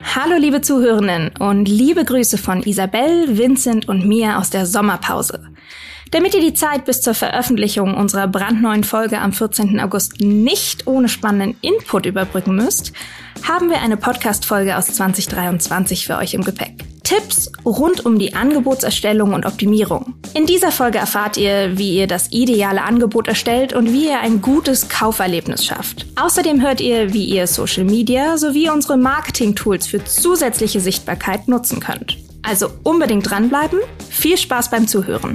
Hallo liebe Zuhörenden und liebe Grüße von Isabel, Vincent und mir aus der Sommerpause. Damit ihr die Zeit bis zur Veröffentlichung unserer brandneuen Folge am 14. August nicht ohne spannenden Input überbrücken müsst, haben wir eine Podcast-Folge aus 2023 für euch im Gepäck. Tipps rund um die Angebotserstellung und Optimierung. In dieser Folge erfahrt ihr, wie ihr das ideale Angebot erstellt und wie ihr ein gutes Kauferlebnis schafft. Außerdem hört ihr, wie ihr Social Media sowie unsere Marketing-Tools für zusätzliche Sichtbarkeit nutzen könnt. Also unbedingt dranbleiben. Viel Spaß beim Zuhören.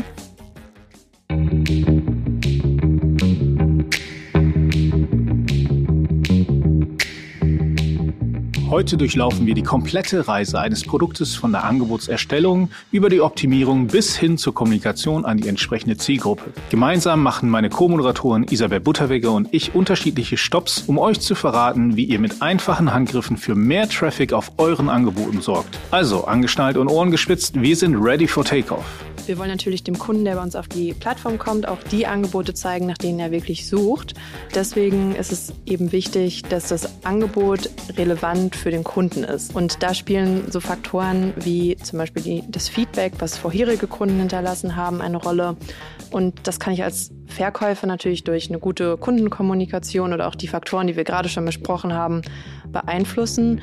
Heute durchlaufen wir die komplette Reise eines Produktes von der Angebotserstellung über die Optimierung bis hin zur Kommunikation an die entsprechende Zielgruppe. Gemeinsam machen meine Co-Moderatorin Isabel Butterwegge und ich unterschiedliche Stopps, um euch zu verraten, wie ihr mit einfachen Handgriffen für mehr Traffic auf euren Angeboten sorgt. Also, angeschnallt und Ohren gespitzt, wir sind ready for Takeoff. Wir wollen natürlich dem Kunden, der bei uns auf die Plattform kommt, auch die Angebote zeigen, nach denen er wirklich sucht. Deswegen ist es eben wichtig, dass das Angebot relevant für den Kunden ist. Und da spielen so Faktoren wie zum Beispiel das Feedback, was vorherige Kunden hinterlassen haben, eine Rolle. Und das kann ich als Verkäufer natürlich durch eine gute Kundenkommunikation oder auch die Faktoren, die wir gerade schon besprochen haben, beeinflussen.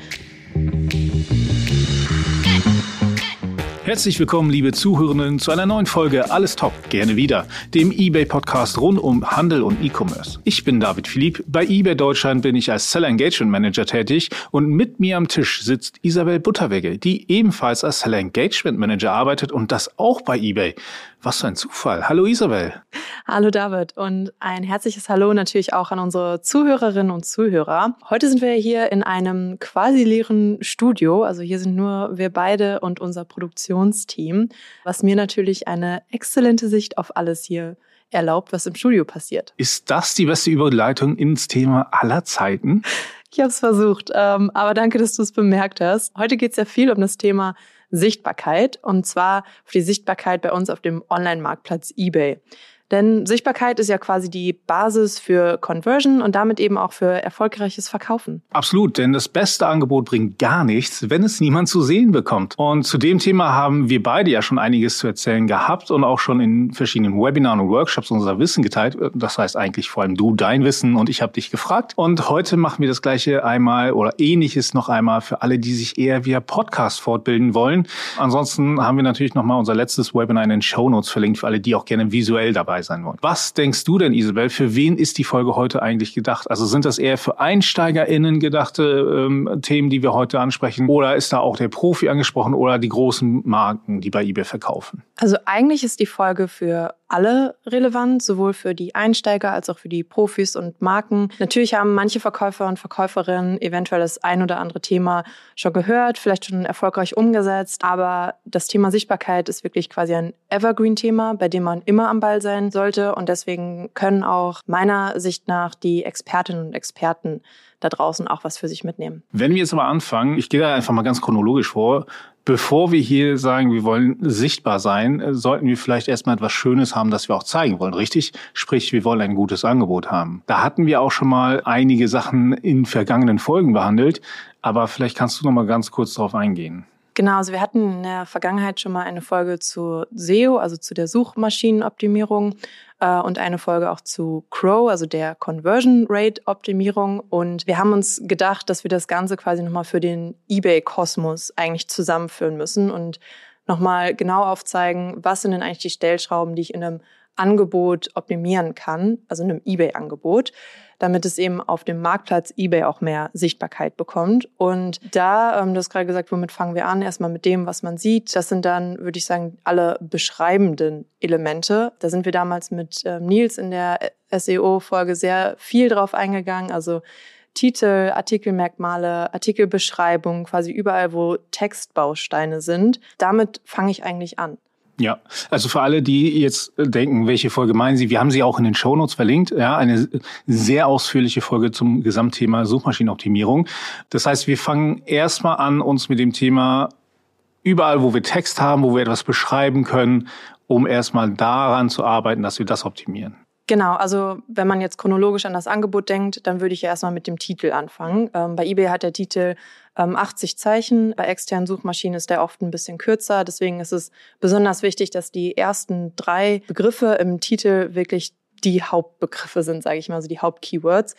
Herzlich willkommen, liebe Zuhörenden, zu einer neuen Folge Alles Top, gerne wieder, dem eBay-Podcast rund um Handel und E-Commerce. Ich bin David Philipp, bei eBay Deutschland bin ich als Seller Engagement Manager tätig und mit mir am Tisch sitzt Isabel Butterwegge, die ebenfalls als Seller Engagement Manager arbeitet und das auch bei eBay. Was für ein Zufall. Hallo Isabel. Hallo David und ein herzliches Hallo natürlich auch an unsere Zuhörerinnen und Zuhörer. Heute sind wir hier in einem quasi leeren Studio, also hier sind nur wir beide und unser Produktionsteam, was mir natürlich eine exzellente Sicht auf alles hier erlaubt, was im Studio passiert. Ist das die beste Überleitung ins Thema aller Zeiten? Ich habe es versucht, aber danke, dass du es bemerkt hast. Heute geht es ja viel um das Thema Sichtbarkeit und zwar auf die Sichtbarkeit bei uns auf dem Online-Marktplatz eBay. Denn Sichtbarkeit ist ja quasi die Basis für Conversion und damit eben auch für erfolgreiches Verkaufen. Absolut, denn das beste Angebot bringt gar nichts, wenn es niemand zu sehen bekommt. Und zu dem Thema haben wir beide ja schon einiges zu erzählen gehabt und auch schon in verschiedenen Webinaren und Workshops unser Wissen geteilt. Das heißt eigentlich vor allem du dein Wissen und ich habe dich gefragt. Und heute machen wir das Gleiche einmal oder Ähnliches noch einmal für alle, die sich eher via Podcast fortbilden wollen. Ansonsten haben wir natürlich nochmal unser letztes Webinar in den Shownotes verlinkt für alle, die auch gerne visuell dabei sein wollen. Was denkst du denn, Isabel, für wen ist die Folge heute eigentlich gedacht? Also sind das eher für EinsteigerInnen gedachte Themen, die wir heute ansprechen? Oder ist da auch der Profi angesprochen oder die großen Marken, die bei eBay verkaufen? Also eigentlich ist die Folge für alle relevant, sowohl für die Einsteiger als auch für die Profis und Marken. Natürlich haben manche Verkäufer und Verkäuferinnen eventuell das ein oder andere Thema schon gehört, vielleicht schon erfolgreich umgesetzt, aber das Thema Sichtbarkeit ist wirklich quasi ein Evergreen-Thema, bei dem man immer am Ball sein sollte und deswegen können auch meiner Sicht nach die Expertinnen und Experten da draußen auch was für sich mitnehmen. Wenn wir jetzt aber anfangen, ich gehe da einfach mal ganz chronologisch vor, bevor wir hier sagen, wir wollen sichtbar sein, sollten wir vielleicht erstmal etwas Schönes haben, das wir auch zeigen wollen, richtig? Sprich, wir wollen ein gutes Angebot haben. Da hatten wir auch schon mal einige Sachen in vergangenen Folgen behandelt, aber vielleicht kannst du noch mal ganz kurz darauf eingehen. Genau, also wir hatten in der Vergangenheit schon mal eine Folge zu SEO, also zu der Suchmaschinenoptimierung und eine Folge auch zu CROW, also der Conversion Rate Optimierung. Und wir haben uns gedacht, dass wir das Ganze quasi nochmal für den eBay-Kosmos eigentlich zusammenführen müssen und nochmal genau aufzeigen, was sind denn eigentlich die Stellschrauben, die ich in einem Angebot optimieren kann, also in einem eBay-Angebot, damit es eben auf dem Marktplatz eBay auch mehr Sichtbarkeit bekommt. Und da, du hast gerade gesagt, womit fangen wir an? Erstmal mit dem, was man sieht. Das sind dann, würde ich sagen, alle beschreibenden Elemente. Da sind wir damals mit Nils in der SEO-Folge sehr viel drauf eingegangen. Also Titel, Artikelmerkmale, Artikelbeschreibung, quasi überall, wo Textbausteine sind. Damit fange ich eigentlich an. Ja, also für alle, die jetzt denken, welche Folge meinen Sie, wir haben sie auch in den Shownotes verlinkt, ja, eine sehr ausführliche Folge zum Gesamtthema Suchmaschinenoptimierung. Das heißt, wir fangen erstmal an, uns mit dem Thema überall, wo wir Text haben, wo wir etwas beschreiben können, um erstmal daran zu arbeiten, dass wir das optimieren. Genau, also wenn man jetzt chronologisch an das Angebot denkt, dann würde ich ja erstmal mit dem Titel anfangen. Bei eBay hat der Titel 80 Zeichen, bei externen Suchmaschinen ist der oft ein bisschen kürzer. Deswegen ist es besonders wichtig, dass die ersten 3 Begriffe im Titel wirklich die Hauptbegriffe sind, sage ich mal, also die Hauptkeywords.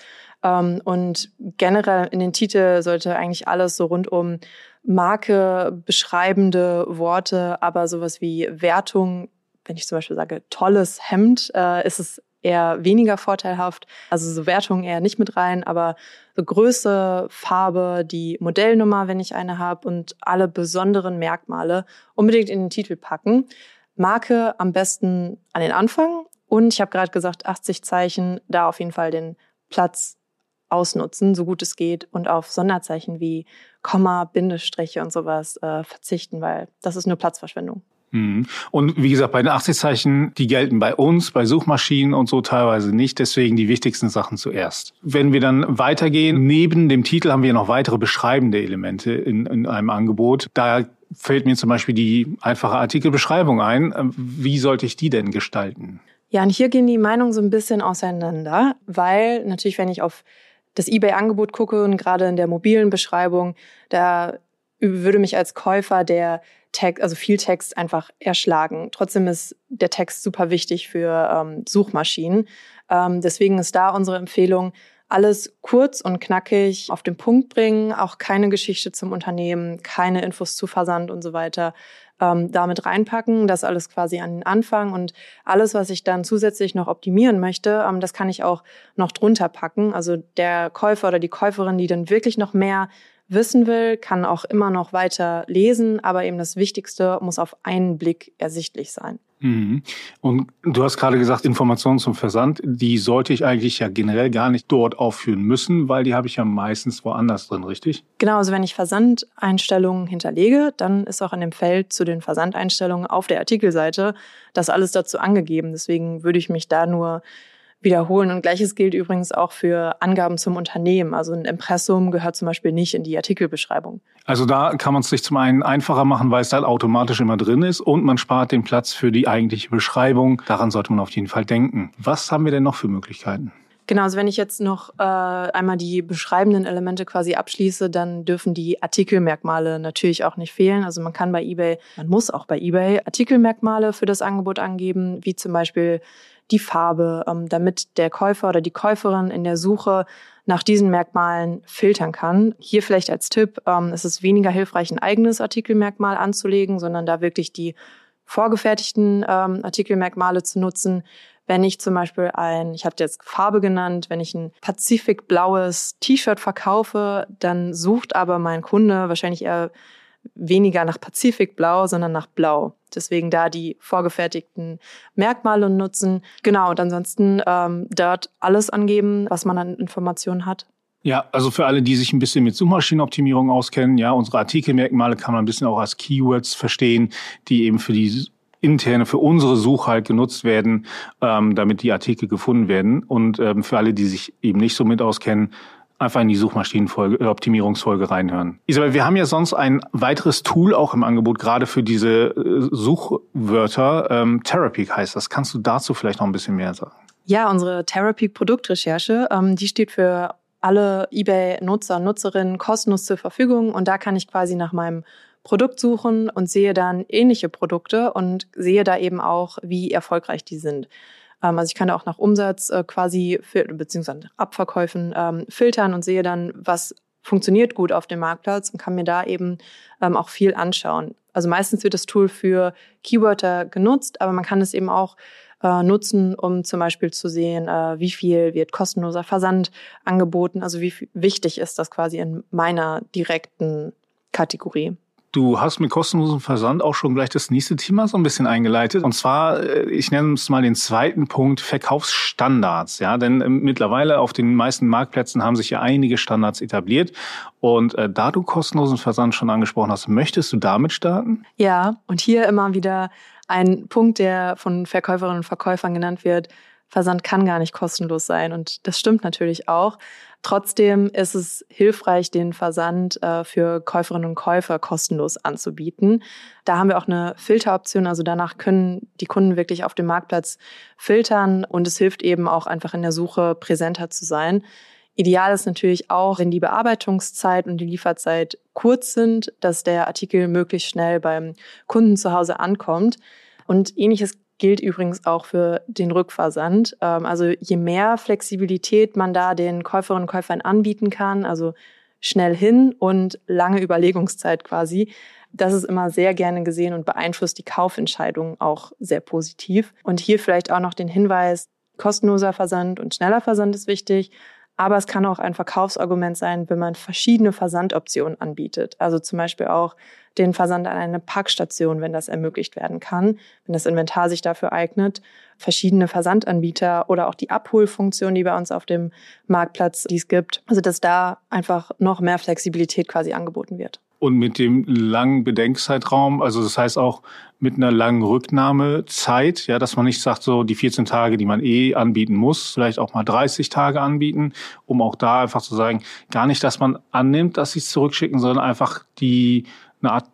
Und generell in den Titel sollte eigentlich alles so rund um Marke, beschreibende Worte, aber sowas wie Wertung, wenn ich zum Beispiel sage, tolles Hemd, ist es eher weniger vorteilhaft. Also so Wertungen eher nicht mit rein, aber so Größe, Farbe, die Modellnummer, wenn ich eine habe und alle besonderen Merkmale unbedingt in den Titel packen. Marke am besten an den Anfang und ich habe gerade gesagt, 80 Zeichen, da auf jeden Fall den Platz ausnutzen, so gut es geht und auf Sonderzeichen wie Komma, Bindestriche und sowas verzichten, weil das ist nur Platzverschwendung. Und wie gesagt, bei den 80 Zeichen, die gelten bei uns, bei Suchmaschinen und so teilweise nicht. Deswegen die wichtigsten Sachen zuerst. Wenn wir dann weitergehen, neben dem Titel haben wir noch weitere beschreibende Elemente in einem Angebot. Da fällt mir zum Beispiel die einfache Artikelbeschreibung ein. Wie sollte ich die denn gestalten? Ja, und hier gehen die Meinungen so ein bisschen auseinander, weil natürlich, wenn ich auf das eBay-Angebot gucke und gerade in der mobilen Beschreibung, da würde mich als Käufer der Text, also viel Text einfach erschlagen. Trotzdem ist der Text super wichtig für Suchmaschinen. Deswegen ist da unsere Empfehlung, alles kurz und knackig auf den Punkt bringen, auch keine Geschichte zum Unternehmen, keine Infos zu Versand und so weiter damit reinpacken. Das alles quasi an den Anfang und alles, was ich dann zusätzlich noch optimieren möchte, das kann ich auch noch drunter packen. Also der Käufer oder die Käuferin, die dann wirklich noch mehr wissen will, kann auch immer noch weiter lesen, aber eben das Wichtigste muss auf einen Blick ersichtlich sein. Und du hast gerade gesagt, Informationen zum Versand, die sollte ich eigentlich ja generell gar nicht dort aufführen müssen, weil die habe ich ja meistens woanders drin, richtig? Genau, also wenn ich Versandeinstellungen hinterlege, dann ist auch in dem Feld zu den Versandeinstellungen auf der Artikelseite das alles dazu angegeben. Deswegen würde ich mich da nur wiederholen. Und Gleiches gilt übrigens auch für Angaben zum Unternehmen. Also ein Impressum gehört zum Beispiel nicht in die Artikelbeschreibung. Also da kann man es sich zum einen einfacher machen, weil es halt automatisch immer drin ist und man spart den Platz für die eigentliche Beschreibung. Daran sollte man auf jeden Fall denken. Was haben wir denn noch für Möglichkeiten? Genau, also wenn ich jetzt noch einmal die beschreibenden Elemente quasi abschließe, dann dürfen die Artikelmerkmale natürlich auch nicht fehlen. Also man muss auch bei eBay Artikelmerkmale für das Angebot angeben, wie zum Beispiel die Farbe, damit der Käufer oder die Käuferin in der Suche nach diesen Merkmalen filtern kann. Hier vielleicht als Tipp, es ist weniger hilfreich, ein eigenes Artikelmerkmal anzulegen, sondern da wirklich die vorgefertigten Artikelmerkmale zu nutzen. Wenn ich zum Beispiel ich habe jetzt Farbe genannt, wenn ich ein pazifikblaues T-Shirt verkaufe, dann sucht aber mein Kunde wahrscheinlich eher weniger nach Pazifikblau, sondern nach Blau. Deswegen da die vorgefertigten Merkmale nutzen. Genau, und ansonsten dort alles angeben, was man an Informationen hat. Ja, also für alle, die sich ein bisschen mit Suchmaschinenoptimierung auskennen, ja, unsere Artikelmerkmale kann man ein bisschen auch als Keywords verstehen, die eben für die für unsere Suche halt genutzt werden, damit die Artikel gefunden werden. Und für alle, die sich eben nicht so mit auskennen, einfach in die Suchmaschinenoptimierungsfolge reinhören. Isabel, wir haben ja sonst ein weiteres Tool auch im Angebot, gerade für diese Suchwörter. Terapeak heißt das. Kannst du dazu vielleicht noch ein bisschen mehr sagen? Ja, unsere Terapeak-Produktrecherche, die steht für alle eBay-Nutzer und Nutzerinnen kostenlos zur Verfügung. Und da kann ich quasi nach meinem Produkt suchen und sehe dann ähnliche Produkte und sehe da eben auch, wie erfolgreich die sind. Also ich kann da auch nach Umsatz beziehungsweise Abverkäufen filtern und sehe dann, was funktioniert gut auf dem Marktplatz und kann mir da eben auch viel anschauen. Also meistens wird das Tool für Keywörter genutzt, aber man kann es eben auch nutzen, um zum Beispiel zu sehen, wie viel wird kostenloser Versand angeboten, also wie wichtig ist das quasi in meiner direkten Kategorie. Du hast mit kostenlosem Versand auch schon gleich das nächste Thema so ein bisschen eingeleitet. Und zwar, ich nenne es mal den zweiten Punkt, Verkaufsstandards. Ja, denn mittlerweile auf den meisten Marktplätzen haben sich ja einige Standards etabliert. Und da du kostenlosen Versand schon angesprochen hast, möchtest du damit starten? Ja, und hier immer wieder ein Punkt, der von Verkäuferinnen und Verkäufern genannt wird. Versand kann gar nicht kostenlos sein. Und das stimmt natürlich auch. Trotzdem ist es hilfreich, den Versand für Käuferinnen und Käufer kostenlos anzubieten. Da haben wir auch eine Filteroption, also danach können die Kunden wirklich auf dem Marktplatz filtern und es hilft eben auch einfach in der Suche präsenter zu sein. Ideal ist natürlich auch, wenn die Bearbeitungszeit und die Lieferzeit kurz sind, dass der Artikel möglichst schnell beim Kunden zu Hause ankommt. Und Ähnliches gilt übrigens auch für den Rückversand. Also je mehr Flexibilität man da den Käuferinnen und Käufern anbieten kann, also schnell hin und lange Überlegungszeit quasi, das ist immer sehr gerne gesehen und beeinflusst die Kaufentscheidung auch sehr positiv. Und hier vielleicht auch noch den Hinweis, kostenloser Versand und schneller Versand ist wichtig. Aber es kann auch ein Verkaufsargument sein, wenn man verschiedene Versandoptionen anbietet. Also zum Beispiel auch den Versand an eine Packstation, wenn das ermöglicht werden kann, wenn das Inventar sich dafür eignet. Verschiedene Versandanbieter oder auch die Abholfunktion, die bei uns auf dem Marktplatz dies gibt. Also dass da einfach noch mehr Flexibilität quasi angeboten wird. Und mit dem langen Bedenkzeitraum, also das heißt auch mit einer langen Rücknahmezeit, ja, dass man nicht sagt, so die 14 Tage, die man anbieten muss, vielleicht auch mal 30 Tage anbieten, um auch da einfach zu sagen, gar nicht, dass man annimmt, dass sie es zurückschicken, sondern einfach eine Art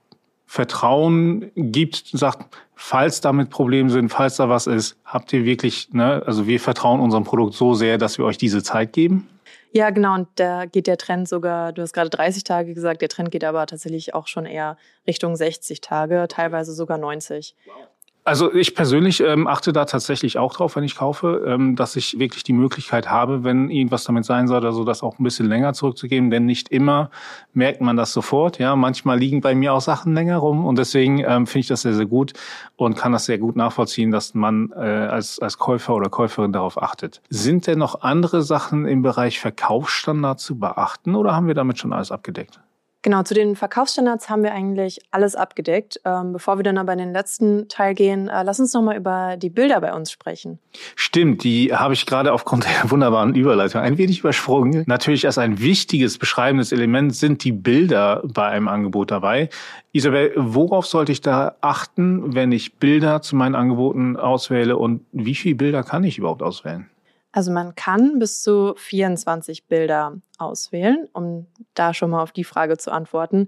Vertrauen gibt, sagt, falls damit Probleme sind, falls da was ist, habt ihr wirklich, also wir vertrauen unserem Produkt so sehr, dass wir euch diese Zeit geben? Ja, genau. Und da geht der Trend sogar, du hast gerade 30 Tage gesagt, der Trend geht aber tatsächlich auch schon eher Richtung 60 Tage, teilweise sogar 90. Also ich persönlich achte da tatsächlich auch drauf, wenn ich kaufe, dass ich wirklich die Möglichkeit habe, wenn irgendwas damit sein soll, also das auch ein bisschen länger zurückzugeben, denn nicht immer merkt man das sofort. Ja, manchmal liegen bei mir auch Sachen länger rum und deswegen finde ich das sehr, sehr gut und kann das sehr gut nachvollziehen, dass man als Käufer oder Käuferin darauf achtet. Sind denn noch andere Sachen im Bereich Verkaufsstandard zu beachten oder haben wir damit schon alles abgedeckt? Genau, zu den Verkaufsstandards haben wir eigentlich alles abgedeckt. Bevor wir dann aber in den letzten Teil gehen, lass uns nochmal über die Bilder bei uns sprechen. Stimmt, die habe ich gerade aufgrund der wunderbaren Überleitung ein wenig übersprungen. Natürlich als ein wichtiges, beschreibendes Element sind die Bilder bei einem Angebot dabei. Isabel, worauf sollte ich da achten, wenn ich Bilder zu meinen Angeboten auswähle und wie viele Bilder kann ich überhaupt auswählen? Also man kann bis zu 24 Bilder auswählen, um da schon mal auf die Frage zu antworten.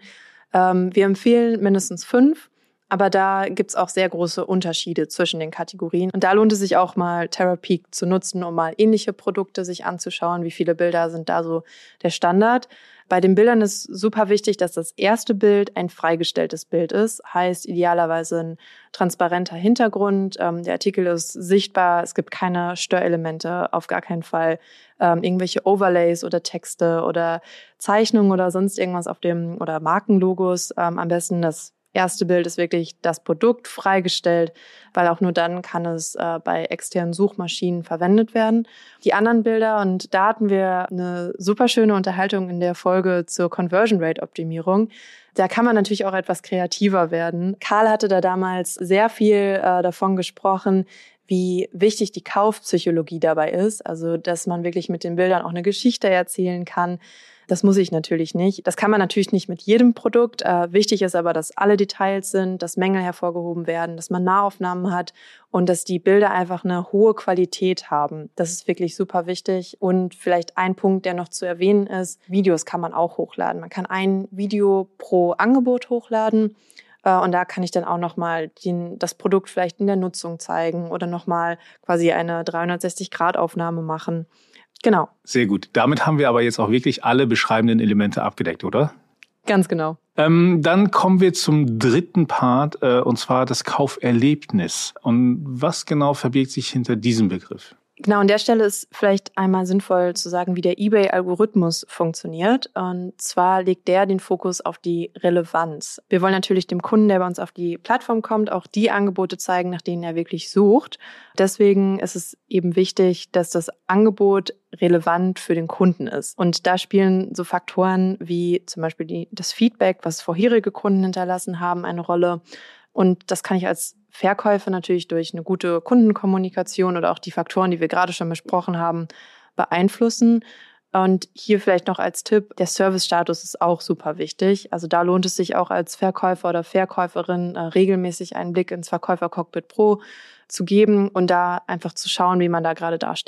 Wir empfehlen mindestens 5, aber da gibt's auch sehr große Unterschiede zwischen den Kategorien. Und da lohnt es sich auch mal TerraPeak zu nutzen, um mal ähnliche Produkte sich anzuschauen. Wie viele Bilder sind da so der Standard? Bei den Bildern ist super wichtig, dass das erste Bild ein freigestelltes Bild ist. Heißt idealerweise ein transparenter Hintergrund. Der Artikel ist sichtbar. Es gibt keine Störelemente, auf gar keinen Fall. Irgendwelche Overlays oder Texte oder Zeichnungen oder sonst irgendwas auf dem oder Markenlogos. Am besten das erste Bild ist wirklich das Produkt freigestellt, weil auch nur dann kann es bei externen Suchmaschinen verwendet werden. Die anderen Bilder, und da hatten wir eine super schöne Unterhaltung in der Folge zur Conversion Rate Optimierung. Da kann man natürlich auch etwas kreativer werden. Karl hatte da damals sehr viel davon gesprochen, wie wichtig die Kaufpsychologie dabei ist. Also, dass man wirklich mit den Bildern auch eine Geschichte erzählen kann. Das muss ich natürlich nicht. Das kann man natürlich nicht mit jedem Produkt. Wichtig ist aber, dass alle Details sind, dass Mängel hervorgehoben werden, dass man Nahaufnahmen hat und dass die Bilder einfach eine hohe Qualität haben. Das ist wirklich super wichtig. Und vielleicht ein Punkt, der noch zu erwähnen ist, Videos kann man auch hochladen. Man kann ein Video pro Angebot hochladen. Und da kann ich dann auch nochmal das Produkt vielleicht in der Nutzung zeigen oder nochmal quasi eine 360-Grad-Aufnahme machen. Genau. Sehr gut. Damit haben wir aber jetzt auch wirklich alle beschreibenden Elemente abgedeckt, oder? Ganz genau. Dann kommen wir zum dritten Part, und zwar das Kauferlebnis. Und was genau verbirgt sich hinter diesem Begriff? Genau, an der Stelle ist vielleicht einmal sinnvoll zu sagen, wie der eBay-Algorithmus funktioniert. Und zwar legt der den Fokus auf die Relevanz. Wir wollen natürlich dem Kunden, der bei uns auf die Plattform kommt, auch die Angebote zeigen, nach denen er wirklich sucht. Deswegen ist es eben wichtig, dass das Angebot relevant für den Kunden ist. Und da spielen so Faktoren wie zum Beispiel das Feedback, was vorherige Kunden hinterlassen haben, eine Rolle. Und das kann ich als Verkäufer natürlich durch eine gute Kundenkommunikation oder auch die Faktoren, die wir gerade schon besprochen haben, beeinflussen. Und hier vielleicht noch als Tipp, der Service-Status ist auch super wichtig. Also da lohnt es sich auch als Verkäufer oder Verkäuferin regelmäßig einen Blick ins Verkäufer-Cockpit Pro zu geben und da einfach zu schauen, wie man da gerade dasteht.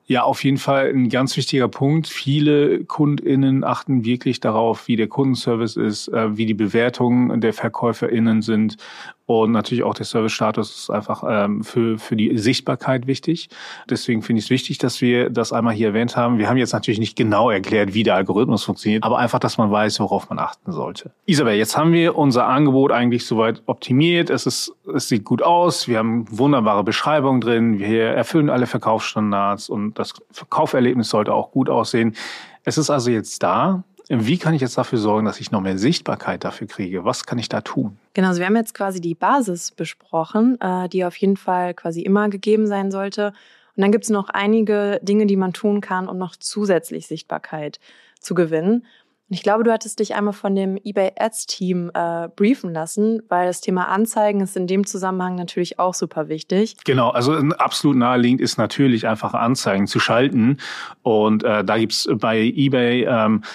Ja, auf jeden Fall ein ganz wichtiger Punkt. Viele KundInnen achten wirklich darauf, wie der Kundenservice ist, wie die Bewertungen der VerkäuferInnen sind. Und natürlich auch der Service-Status ist einfach für die Sichtbarkeit wichtig. Deswegen finde ich es wichtig, dass wir das einmal hier erwähnt haben. Wir haben jetzt natürlich nicht genau erklärt, wie der Algorithmus funktioniert, aber einfach, dass man weiß, worauf man achten sollte. Isabel, jetzt haben wir unser Angebot eigentlich soweit optimiert. Es sieht gut aus. Wir haben wunderbare Beschreibungen drin. Wir erfüllen alle Verkaufsstandards und das Kauferlebnis sollte auch gut aussehen. Es ist also jetzt da. Wie kann ich jetzt dafür sorgen, dass ich noch mehr Sichtbarkeit dafür kriege? Was kann ich da tun? Genau, also wir haben jetzt quasi die Basis besprochen, die auf jeden Fall quasi immer gegeben sein sollte. Und dann gibt es noch einige Dinge, die man tun kann, um noch zusätzlich Sichtbarkeit zu gewinnen. Und ich glaube, du hattest dich einmal von dem eBay Ads Team briefen lassen, weil das Thema Anzeigen ist in dem Zusammenhang natürlich auch super wichtig. Genau, also absolut naheliegend ist natürlich einfach Anzeigen zu schalten. Und da gibt's bei eBay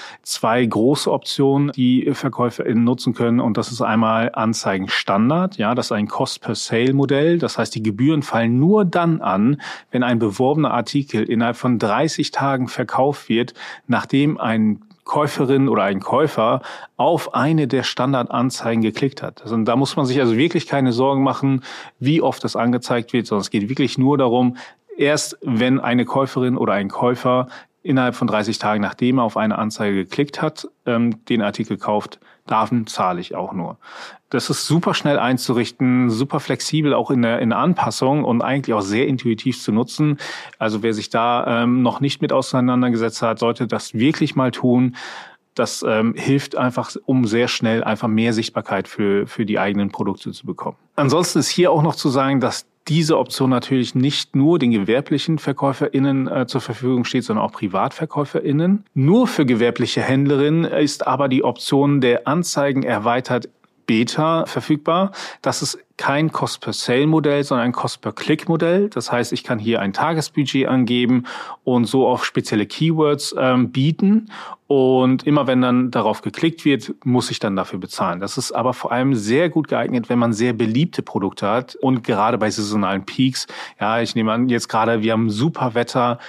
2 große Optionen, die VerkäuferInnen nutzen können. Und das ist einmal Anzeigenstandard. Ja, das ist ein Cost-per-Sale-Modell. Das heißt, die Gebühren fallen nur dann an, wenn ein beworbener Artikel innerhalb von 30 Tagen verkauft wird, nachdem ein Käuferin oder ein Käufer auf eine der Standardanzeigen geklickt hat. Also da muss man sich also wirklich keine Sorgen machen, wie oft das angezeigt wird, sondern es geht wirklich nur darum, erst wenn eine Käuferin oder ein Käufer innerhalb von 30 Tagen, nachdem er auf eine Anzeige geklickt hat, den Artikel kauft, dann zahle ich auch nur. Das ist super schnell einzurichten, super flexibel auch in der Anpassung und eigentlich auch sehr intuitiv zu nutzen. Also wer sich da noch nicht mit auseinandergesetzt hat, sollte das wirklich mal tun. Das hilft einfach, um sehr schnell einfach mehr Sichtbarkeit für die eigenen Produkte zu bekommen. Ansonsten ist hier auch noch zu sagen, dass diese Option natürlich nicht nur den gewerblichen VerkäuferInnen zur Verfügung steht, sondern auch PrivatverkäuferInnen. Nur für gewerbliche Händlerinnen ist aber die Option der Anzeigen erweitert Beta verfügbar. Das ist kein Cost-per-Sale-Modell, sondern ein Cost-per-Click-Modell. Das heißt, ich kann hier ein Tagesbudget angeben und so auf spezielle Keywords bieten. Und immer wenn dann darauf geklickt wird, muss ich dann dafür bezahlen. Das ist aber vor allem sehr gut geeignet, wenn man sehr beliebte Produkte hat und gerade bei saisonalen Peaks. Ja, ich nehme an, jetzt gerade, wir haben super Wetter,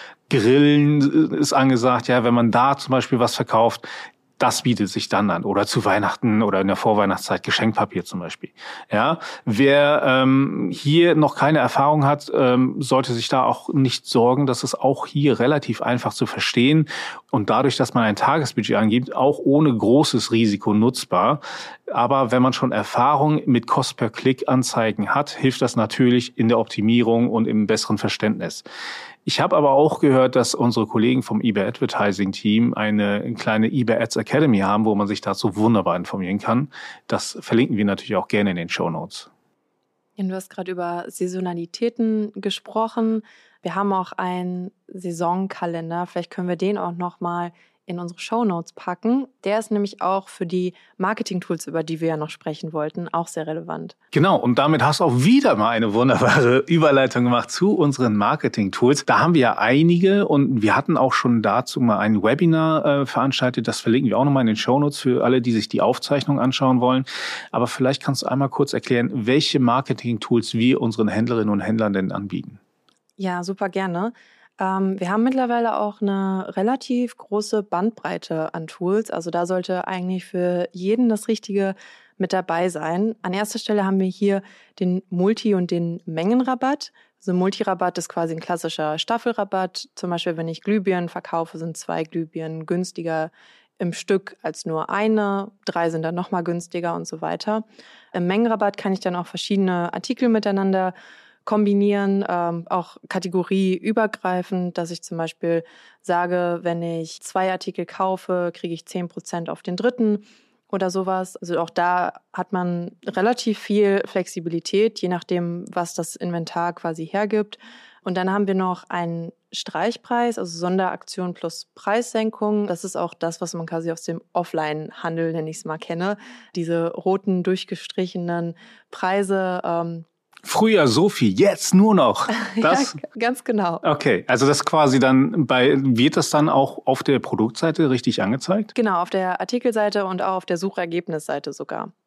Grillen ist angesagt. Ja, wenn man da zum Beispiel was verkauft, das bietet sich dann an. Oder zu Weihnachten oder in der Vorweihnachtszeit Geschenkpapier zum Beispiel. Ja, wer hier noch keine Erfahrung hat, sollte sich da auch nicht sorgen. Das ist auch hier relativ einfach zu verstehen und dadurch, dass man ein Tagesbudget angibt, auch ohne großes Risiko nutzbar. Aber wenn man schon Erfahrung mit Cost-per-Click-Anzeigen hat, hilft das natürlich in der Optimierung und im besseren Verständnis. Ich habe aber auch gehört, dass unsere Kollegen vom eBay Advertising Team eine kleine eBay Ads Academy haben, wo man sich dazu wunderbar informieren kann. Das verlinken wir natürlich auch gerne in den Shownotes. Ja, du hast gerade über Saisonalitäten gesprochen. Wir haben auch einen Saisonkalender. Vielleicht können wir den auch nochmal in unsere Shownotes packen. Der ist nämlich auch für die Marketing-Tools, über die wir ja noch sprechen wollten, auch sehr relevant. Genau, und damit hast du auch wieder mal eine wunderbare Überleitung gemacht zu unseren Marketing-Tools. Da haben wir ja einige und wir hatten auch schon dazu mal ein Webinar veranstaltet. Das verlinken wir auch nochmal in den Shownotes für alle, die sich die Aufzeichnung anschauen wollen. Aber vielleicht kannst du einmal kurz erklären, welche Marketing-Tools wir unseren Händlerinnen und Händlern denn anbieten. Ja, super gerne. Wir haben mittlerweile auch eine relativ große Bandbreite an Tools. Also da sollte eigentlich für jeden das Richtige mit dabei sein. An erster Stelle haben wir hier den Multi- und den Mengenrabatt. Also Multirabatt ist quasi ein klassischer Staffelrabatt. Zum Beispiel, wenn ich Glühbirnen verkaufe, sind 2 Glühbirnen günstiger im Stück als nur eine. 3 sind dann nochmal günstiger und so weiter. Im Mengenrabatt kann ich dann auch verschiedene Artikel miteinander kombinieren, auch kategorieübergreifend, dass ich zum Beispiel sage, wenn ich 2 Artikel kaufe, kriege ich 10% auf den dritten oder sowas. Also auch da hat man relativ viel Flexibilität, je nachdem, was das Inventar quasi hergibt. Und dann haben wir noch einen Streichpreis, also Sonderaktion plus Preissenkung. Das ist auch das, was man quasi aus dem Offline-Handel, nenne ich es mal, kenne. Diese roten, durchgestrichenen Preise, Früher so viel, jetzt nur noch. Das? Ja, ganz genau. Okay, also das quasi dann wird das dann auch auf der Produktseite richtig angezeigt? Genau, auf der Artikelseite und auch auf der Suchergebnisseite sogar.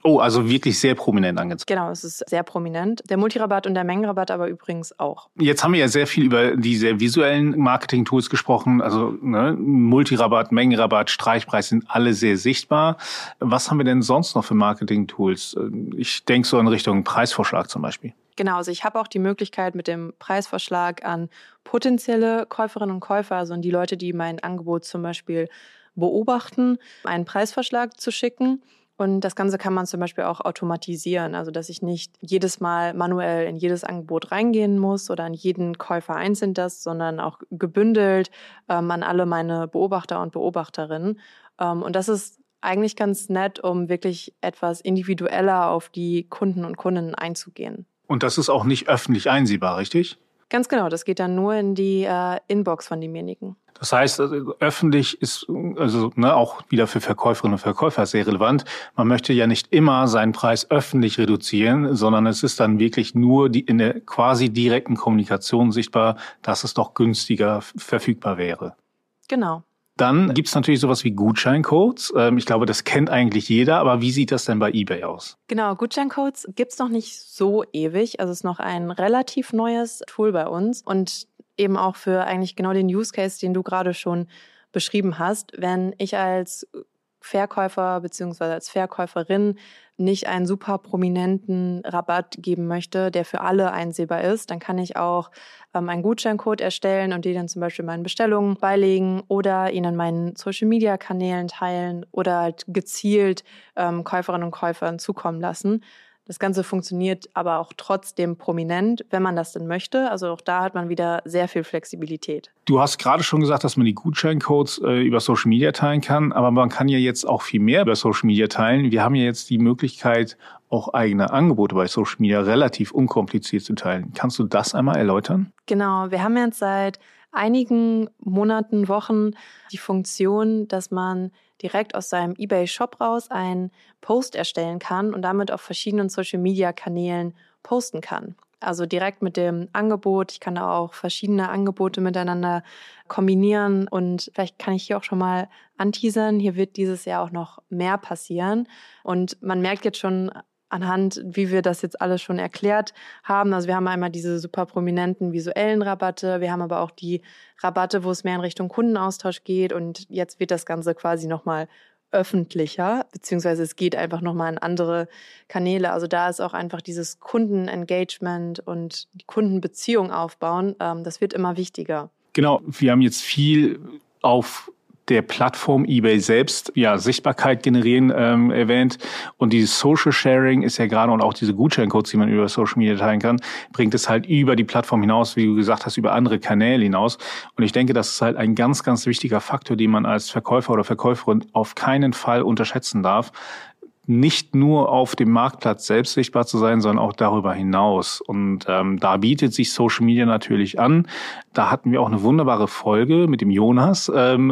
Oh, also wirklich sehr prominent angezeigt. Genau, es ist sehr prominent. Der Multirabatt und der Mengenrabatt aber übrigens auch. Jetzt haben wir ja sehr viel über die sehr visuellen Marketing-Tools gesprochen. Also Multirabatt, Mengenrabatt, Streichpreis sind alle sehr sichtbar. Was haben wir denn sonst noch für Marketing-Tools? Ich denke so in Richtung Preisvorschlag zum Beispiel. Genau, also ich habe auch die Möglichkeit mit dem Preisvorschlag an potenzielle Käuferinnen und Käufer, also an die Leute, die mein Angebot zum Beispiel beobachten, einen Preisvorschlag zu schicken. Und das Ganze kann man zum Beispiel auch automatisieren, also dass ich nicht jedes Mal manuell in jedes Angebot reingehen muss oder an jeden Käufer einzeln sondern auch gebündelt an alle meine Beobachter und Beobachterinnen. Und das ist eigentlich ganz nett, um wirklich etwas individueller auf die Kunden und Kundinnen einzugehen. Und das ist auch nicht öffentlich einsehbar, richtig? Ganz genau, das geht dann nur in die Inbox von demjenigen. Das heißt, öffentlich ist auch wieder für Verkäuferinnen und Verkäufer sehr relevant. Man möchte ja nicht immer seinen Preis öffentlich reduzieren, sondern es ist dann wirklich nur in der quasi direkten Kommunikation sichtbar, dass es doch günstiger verfügbar wäre. Genau. Dann gibt's natürlich sowas wie Gutscheincodes. Ich glaube, das kennt eigentlich jeder, aber wie sieht das denn bei eBay aus? Genau, Gutscheincodes gibt's noch nicht so ewig. Also es ist noch ein relativ neues Tool bei uns und eben auch für eigentlich genau den Use Case, den du gerade schon beschrieben hast. Wenn ich als Verkäufer bzw. als Verkäuferin nicht einen super prominenten Rabatt geben möchte, der für alle einsehbar ist, dann kann ich auch einen Gutscheincode erstellen und den dann zum Beispiel meinen Bestellungen beilegen oder ihn in meinen Social-Media-Kanälen teilen oder halt gezielt Käuferinnen und Käufern zukommen lassen. Das Ganze funktioniert aber auch trotzdem prominent, wenn man das denn möchte. Also auch da hat man wieder sehr viel Flexibilität. Du hast gerade schon gesagt, dass man die Gutscheincodes über Social Media teilen kann, aber man kann ja jetzt auch viel mehr über Social Media teilen. Wir haben ja jetzt die Möglichkeit, auch eigene Angebote bei Social Media relativ unkompliziert zu teilen. Kannst du das einmal erläutern? Genau, wir haben jetzt seit einigen Monaten, Wochen die Funktion, dass man direkt aus seinem eBay-Shop raus einen Post erstellen kann und damit auf verschiedenen Social-Media-Kanälen posten kann. Also direkt mit dem Angebot. Ich kann da auch verschiedene Angebote miteinander kombinieren und vielleicht kann ich hier auch schon mal anteasern. Hier wird dieses Jahr auch noch mehr passieren und man merkt jetzt schon anhand, wie wir das jetzt alles schon erklärt haben. Also wir haben einmal diese super prominenten visuellen Rabatte, wir haben aber auch die Rabatte, wo es mehr in Richtung Kundenaustausch geht und jetzt wird das Ganze quasi nochmal öffentlicher, beziehungsweise es geht einfach nochmal in andere Kanäle. Also da ist auch einfach dieses Kundenengagement und die Kundenbeziehung aufbauen, das wird immer wichtiger. Genau, wir haben jetzt viel auf der Plattform eBay selbst Sichtbarkeit generieren erwähnt. Und dieses Social Sharing ist ja gerade und auch diese Gutscheincodes, die man über Social Media teilen kann, bringt es halt über die Plattform hinaus, wie du gesagt hast, über andere Kanäle hinaus. Und ich denke, das ist halt ein ganz, ganz wichtiger Faktor, den man als Verkäufer oder Verkäuferin auf keinen Fall unterschätzen darf. Nicht nur auf dem Marktplatz selbst sichtbar zu sein, sondern auch darüber hinaus. Und da bietet sich Social Media natürlich an. Da hatten wir auch eine wunderbare Folge mit dem Jonas.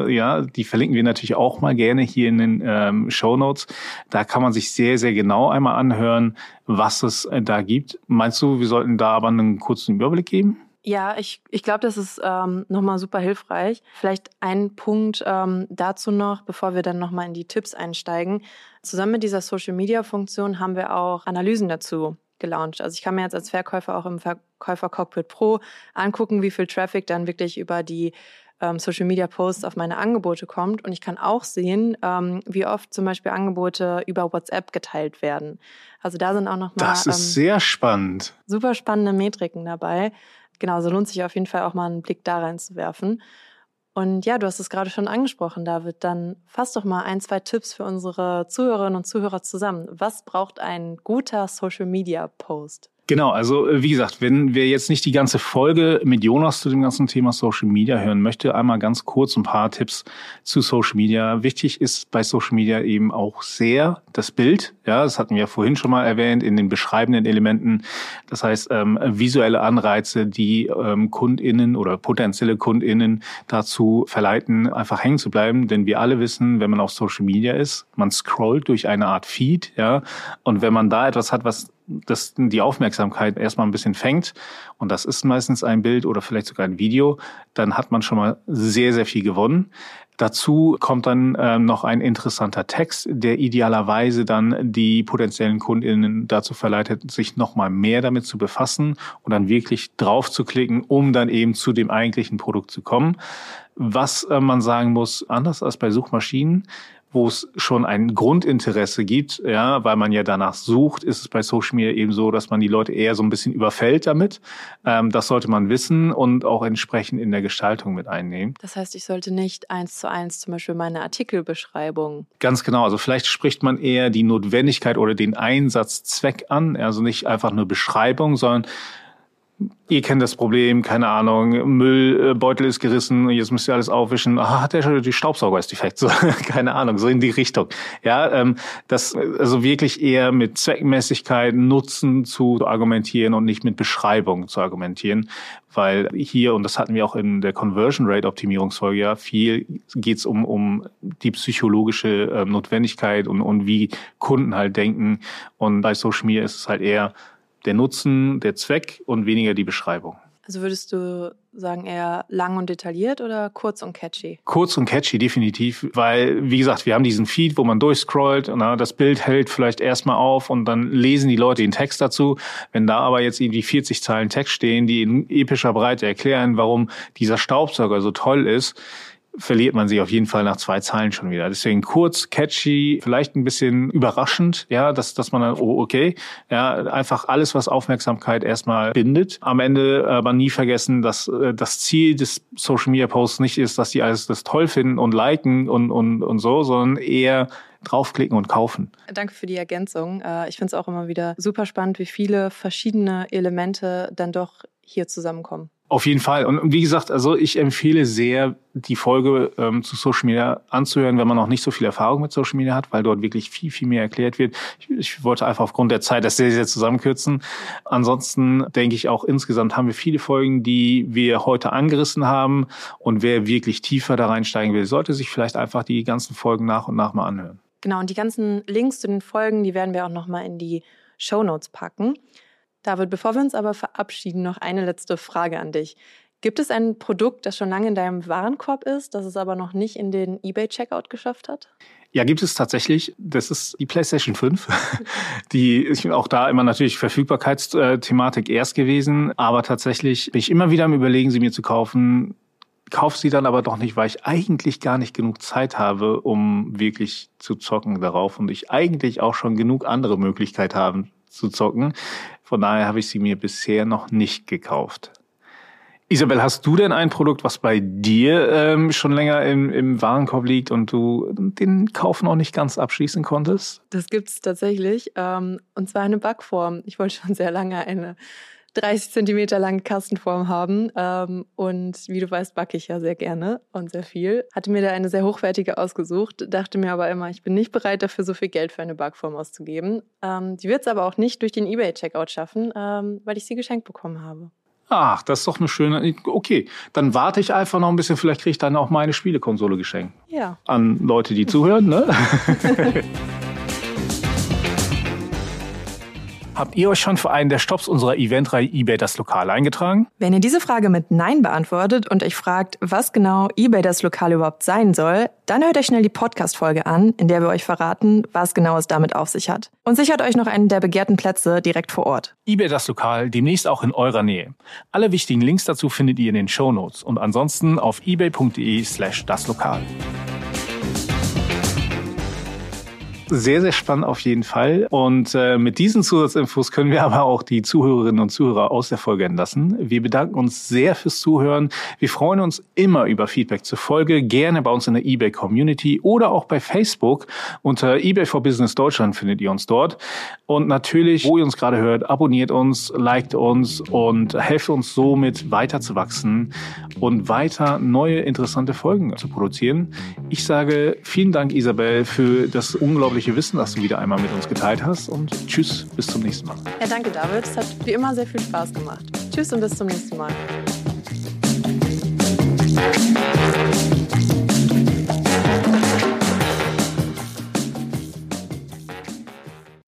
Die verlinken wir natürlich auch mal gerne hier in den Shownotes. Da kann man sich sehr, sehr genau einmal anhören, was es da gibt. Meinst du, wir sollten da aber einen kurzen Überblick geben? Ja, ich glaube, das ist nochmal super hilfreich. Vielleicht ein Punkt dazu noch, bevor wir dann nochmal in die Tipps einsteigen. Zusammen mit dieser Social-Media-Funktion haben wir auch Analysen dazu gelauncht. Also ich kann mir jetzt als Verkäufer auch im Verkäufer Cockpit Pro angucken, wie viel Traffic dann wirklich über die Social-Media-Posts auf meine Angebote kommt. Und ich kann auch sehen, wie oft zum Beispiel Angebote über WhatsApp geteilt werden. Also da sind auch nochmal Das ist sehr spannend. Super spannende Metriken dabei. Genau, so lohnt sich auf jeden Fall auch mal einen Blick da reinzuwerfen. Und ja, du hast es gerade schon angesprochen, David. Dann fass doch mal 1, 2 Tipps für unsere Zuhörerinnen und Zuhörer zusammen. Was braucht ein guter Social-Media-Post? Genau, also wie gesagt, wenn wer jetzt nicht die ganze Folge mit Jonas zu dem ganzen Thema Social Media hören möchte, einmal ganz kurz ein paar Tipps zu Social Media. Wichtig ist bei Social Media eben auch sehr das Bild. Ja, das hatten wir ja vorhin schon mal erwähnt in den beschreibenden Elementen. Das heißt, visuelle Anreize, die KundInnen oder potenzielle KundInnen dazu verleiten, einfach hängen zu bleiben. Denn wir alle wissen, wenn man auf Social Media ist, man scrollt durch eine Art Feed, ja, und wenn man da etwas hat, was das die Aufmerksamkeit erstmal ein bisschen fängt, und das ist meistens ein Bild oder vielleicht sogar ein Video, dann hat man schon mal sehr, sehr viel gewonnen. Dazu kommt dann noch ein interessanter Text, der idealerweise dann die potenziellen KundInnen dazu verleitet, sich nochmal mehr damit zu befassen und dann wirklich drauf zu klicken, um dann eben zu dem eigentlichen Produkt zu kommen. Was man sagen muss, anders als bei Suchmaschinen, wo es schon ein Grundinteresse gibt, ja, weil man ja danach sucht, ist es bei Social Media eben so, dass man die Leute eher so ein bisschen überfällt damit. Das sollte man wissen und auch entsprechend in der Gestaltung mit einnehmen. Das heißt, ich sollte nicht 1:1 zum Beispiel meine Artikelbeschreibung. Ganz genau. Also vielleicht spricht man eher die Notwendigkeit oder den Einsatzzweck an. Also nicht einfach eine Beschreibung, sondern ihr kennt das Problem, keine Ahnung, Müllbeutel ist gerissen, jetzt müsst ihr alles aufwischen. Hat der schon, die Staubsauger ist defekt, so, keine Ahnung, so in die Richtung. Ja, das also wirklich eher mit Zweckmäßigkeit, Nutzen zu argumentieren und nicht mit Beschreibung zu argumentieren, weil hier, und das hatten wir auch in der Conversion Rate Optimierungsfolge, ja, viel geht's um die psychologische Notwendigkeit und wie Kunden halt denken, und bei Social Media ist es halt eher der Nutzen, der Zweck und weniger die Beschreibung. Also würdest du sagen, eher lang und detailliert oder kurz und catchy? Kurz und catchy, definitiv, weil, wie gesagt, wir haben diesen Feed, wo man durchscrollt, das Bild hält vielleicht erstmal auf und dann lesen die Leute den Text dazu. Wenn da aber jetzt irgendwie 40 Zeilen Text stehen, die in epischer Breite erklären, warum dieser Staubsauger so toll ist, verliert man sich auf jeden Fall nach 2 Zeilen schon wieder. Deswegen kurz, catchy, vielleicht ein bisschen überraschend, ja, dass man dann, okay, ja, einfach alles, was Aufmerksamkeit erstmal bindet. Am Ende aber nie vergessen, dass das Ziel des Social Media Posts nicht ist, dass die alles das toll finden und liken und so, sondern eher draufklicken und kaufen. Danke für die Ergänzung. Ich finde es auch immer wieder super spannend, wie viele verschiedene Elemente dann doch hier zusammenkommen. Auf jeden Fall. Und wie gesagt, also ich empfehle sehr, die Folge zu Social Media anzuhören, wenn man noch nicht so viel Erfahrung mit Social Media hat, weil dort wirklich viel, viel mehr erklärt wird. Ich wollte einfach aufgrund der Zeit das sehr, sehr zusammenkürzen. Ansonsten denke ich auch, insgesamt haben wir viele Folgen, die wir heute angerissen haben. Und wer wirklich tiefer da reinsteigen will, sollte sich vielleicht einfach die ganzen Folgen nach und nach mal anhören. Genau, und die ganzen Links zu den Folgen, die werden wir auch nochmal in die Shownotes packen. David, bevor wir uns aber verabschieden, noch eine letzte Frage an dich. Gibt es ein Produkt, das schon lange in deinem Warenkorb ist, das es aber noch nicht in den eBay-Checkout geschafft hat? Ja, gibt es tatsächlich. Das ist die PlayStation 5. Die ist auch da immer natürlich Verfügbarkeitsthematik erst gewesen. Aber tatsächlich bin ich immer wieder am Überlegen, sie mir zu kaufen. Kaufe sie dann aber doch nicht, weil ich eigentlich gar nicht genug Zeit habe, um wirklich zu zocken darauf. Und ich eigentlich auch schon genug andere Möglichkeiten habe zu zocken. Von daher habe ich sie mir bisher noch nicht gekauft. Isabel, hast du denn ein Produkt, was bei dir schon länger im Warenkorb liegt und du den Kauf noch nicht ganz abschließen konntest? Das gibt's tatsächlich. Und zwar eine Backform. Ich wollte schon sehr lange eine 30 Zentimeter lange Kastenform haben. Und wie du weißt, backe ich ja sehr gerne und sehr viel. Hatte mir da eine sehr hochwertige ausgesucht, dachte mir aber immer, ich bin nicht bereit dafür, so viel Geld für eine Backform auszugeben. Die wird es aber auch nicht durch den eBay-Checkout schaffen, weil ich sie geschenkt bekommen habe. Ach, das ist doch eine schöne... Okay, dann warte ich einfach noch ein bisschen. Vielleicht kriege ich dann auch meine Spielekonsole geschenkt. Ja. An Leute, die zuhören, ne? Habt ihr euch schon für einen der Stops unserer Eventreihe eBay das Lokal eingetragen? Wenn ihr diese Frage mit Nein beantwortet und euch fragt, was genau eBay das Lokal überhaupt sein soll, dann hört euch schnell die Podcast-Folge an, in der wir euch verraten, was genau es damit auf sich hat. Und sichert euch noch einen der begehrten Plätze direkt vor Ort. eBay das Lokal, demnächst auch in eurer Nähe. Alle wichtigen Links dazu findet ihr in den Shownotes und ansonsten auf ebay.de/daslokal. Sehr, sehr spannend auf jeden Fall. Und mit diesen Zusatzinfos können wir aber auch die Zuhörerinnen und Zuhörer aus der Folge entlassen. Wir bedanken uns sehr fürs Zuhören. Wir freuen uns immer über Feedback zur Folge. Gerne bei uns in der eBay-Community oder auch bei Facebook. Unter eBay for Business Deutschland findet ihr uns dort. Und natürlich, wo ihr uns gerade hört, abonniert uns, liked uns und helft uns somit weiter zu wachsen und weiter neue interessante Folgen zu produzieren. Ich sage vielen Dank, Isabel, für das unglaubliche Wissen, das du wieder einmal mit uns geteilt hast, und tschüss, bis zum nächsten Mal. Ja, danke, David. Es hat wie immer sehr viel Spaß gemacht. Tschüss und bis zum nächsten Mal.